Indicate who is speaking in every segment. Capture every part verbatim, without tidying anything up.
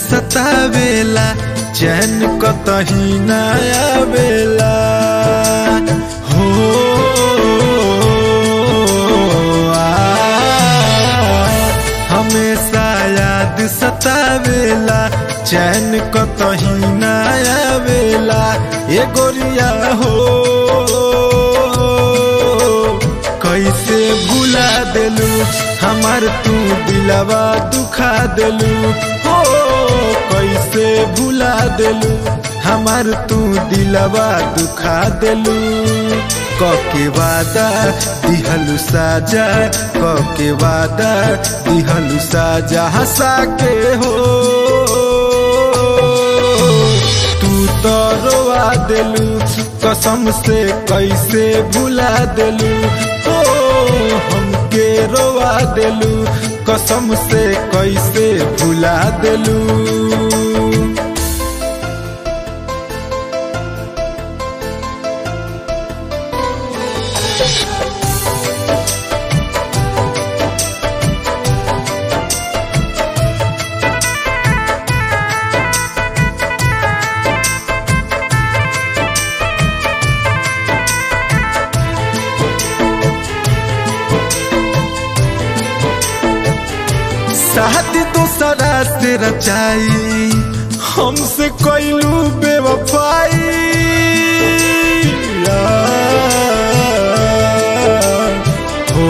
Speaker 1: सतावेला चैन कतही ना आवेला हो आ, हमेशा याद सतावेला चैन कतही ना आवेला ए गोरिया हो कैसे भुला देलू हमार तू दिलवा दुखा देलू हो कैसे भुला देलू हमार तू दिलवा दुखा देलू कके वादा दिहलू साजा कके वादा दिहलू साजा हंसा के हो तू तो रोवा देलू कसम से कैसे भुला देलू ओ हमके रोवा देलू कसम से कैसे भुला देलू शादी दूसरा से रचाई हमसे कोइलू बेवफाई हो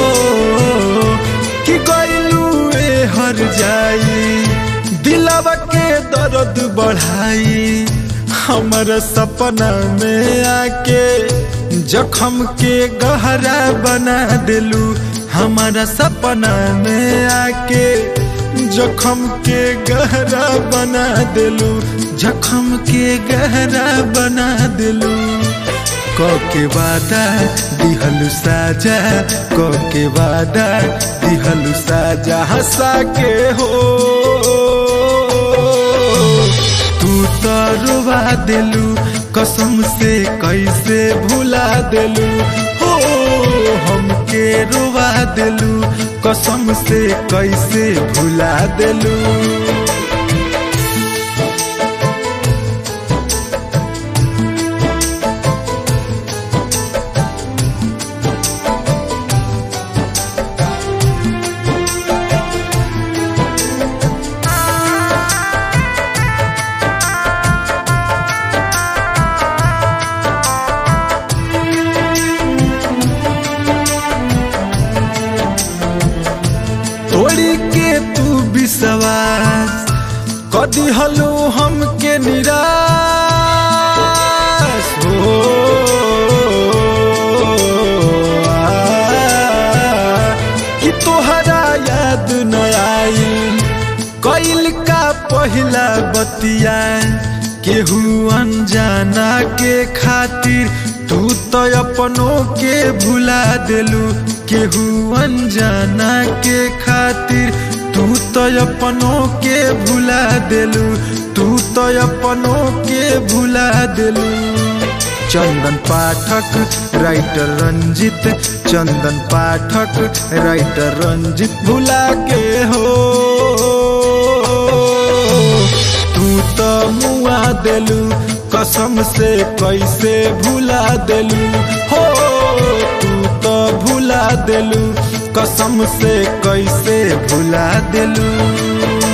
Speaker 1: कि कोइलू ए हर जाई दिलवा के दर्द बढ़ाई हमारा सपना में आके जख्म के गहरा बना दिलू हमारा सपना में आके जख्म के गहरा बना दिलू जख्म के गहरा बना दिलू कके वादा दिहलू साजा कके वादा दिहलू साजा हंसा के हो तू तो रुवा दिलू कसम से कैसे भुला दिलू हो हमके रुवा दिलू कसम से कैसे भुला दिलू तोड़ी के तू विश्वास कदी हलू हमके निराश हो आ, कि तोहरा याद न आई कैल का पहिला बतिया केहू अनजाना के खातिर तू तो अपनों के भुला दिलू केहू अनजाना के खातिर तू तो अपनों के भुला दिलू तू तो अपनों के भुला दिलू चंदन पाठक राइटर रंजित चंदन पाठक राइटर रंजित भुला के हो तू तो मुआ दिलू कसम से कैसे भुला दिलू हो तू तो भुला दिलू कसम से कैसे भुला दिलू।